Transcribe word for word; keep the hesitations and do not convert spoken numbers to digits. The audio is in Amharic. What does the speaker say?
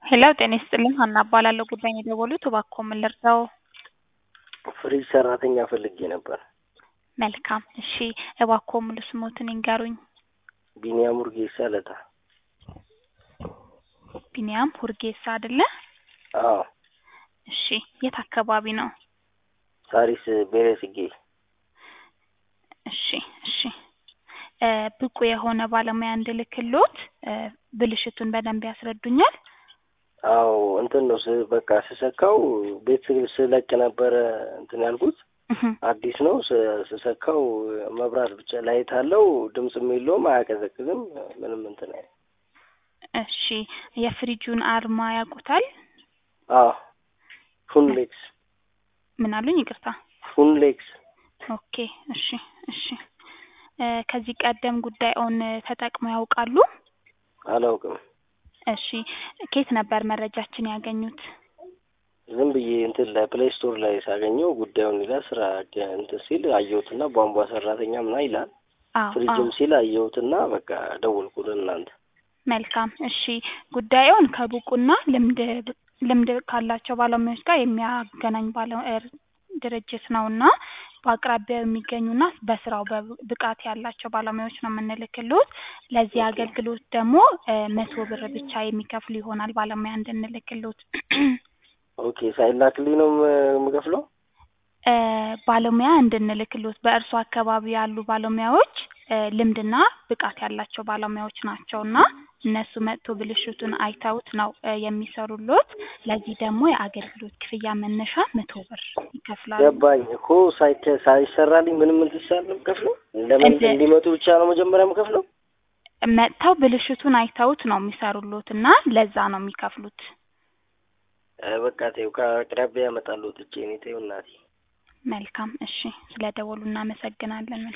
ሄሎ ጤና ይስጥልኝ ሀና እባላለሁ። ጉዳይ ነው የደወሉት እባክዎ ምን ልርዳዎ? ፍሪጅ ሰራተኛ ፈልጌ ነበር። መልካም እሺ እባክዎ ሙሉ ስሞትን ይንገሩኝ? ቢኒያም ሁርጌሳ ለታ። ቢኒያም ሁርጌሳ አይደለ? አዎ። እሺ የት አካባቢ ነው? ሳሪስ ቤሬስጌ። እሺ እሺ እ ብቁ የሆነ ባለሙያ እንድልክልዎት ብልሽቱን በደንብ ያስረዱኛል? አዎ እንትን ነው በቃ ስሰካው ቤት ስለቅ ነበር እንትን ያልኩት አዲስ ነው ስሰካው መብራት ብቻ ላይት አለው ድምጽም የለውም አያቀዘቅዝም ምንም እንትን አይ እሺ የፍሪጁን አርማ ያውቁታል? አዎ ፉንሌክስ። ምን አሉኝ ይቅርታ? ፉንሌክስ። ኦኬ እሺ እሺ እ ከዚህ ቀደም ጉዳዩን ተጠቅመው ያውቃሉ? አላውቅም። እሺ ከየት ነበር መረጃችን ያገኙት? ዝም ብዬ እንትን ላይ ፕሌይ ስቶር ላይ ሳገኘው ጉዳዩን ይላል ስራ እንትን ሲል አየሁትና ቧንቧ ሰራተኛ ምናምን ይላል። አዎ ፍሪጅም ሲል አየሁትና በቃ ደወልኩልህ እናንተ። መልካም እሺ ጉዳዩን ከብቁና ልምድ ልምድ ካላቸው ባለሙያዎች ጋር የሚያገናኝ ባለ ድርጅት ነውና በአቅራቢያው የሚገኙና በስራው ብቃት ያላቸው ባለሙያዎች ነው የምንልክልዎት። ለዚህ አገልግሎት ደግሞ መቶ ብር ብቻ የሚከፍሉ ይሆናል ባለሙያ እንድንልክልዎት። ኦኬ ሳይላክልኝ ነው የምከፍለው? እ ባለሙያ እንድንልክልዎት በእርሱ አካባቢ ያሉ ባለሙያዎች ልምድና ብቃት ያላቸው ባለሙያዎች ናቸውና እነሱ መጥቶ ብልሽቱን አይተውት ነው የሚሰሩልዎት። ለዚህ ደግሞ የአገልግሎት ክፍያ መነሻ መቶ ብር ይከፍላሉ። ገባኝ እኮ ሳይተ ሳይሰራልኝ ምንም እንትን ነው የምከፍለው? ለምን እንዲመጡ ብቻ ነው መጀመሪያ የምከፍለው? መጥተው ብልሽቱን አይተውት ነው የሚሰሩልዎትና ለዛ ነው የሚከፍሉት። በቃ ተይው ከአቅራቢያ ያመጣሉ ጥቼ እኔ ተይው እናቴ። መልካም እሺ ስለደወሉ እናመሰግናለን።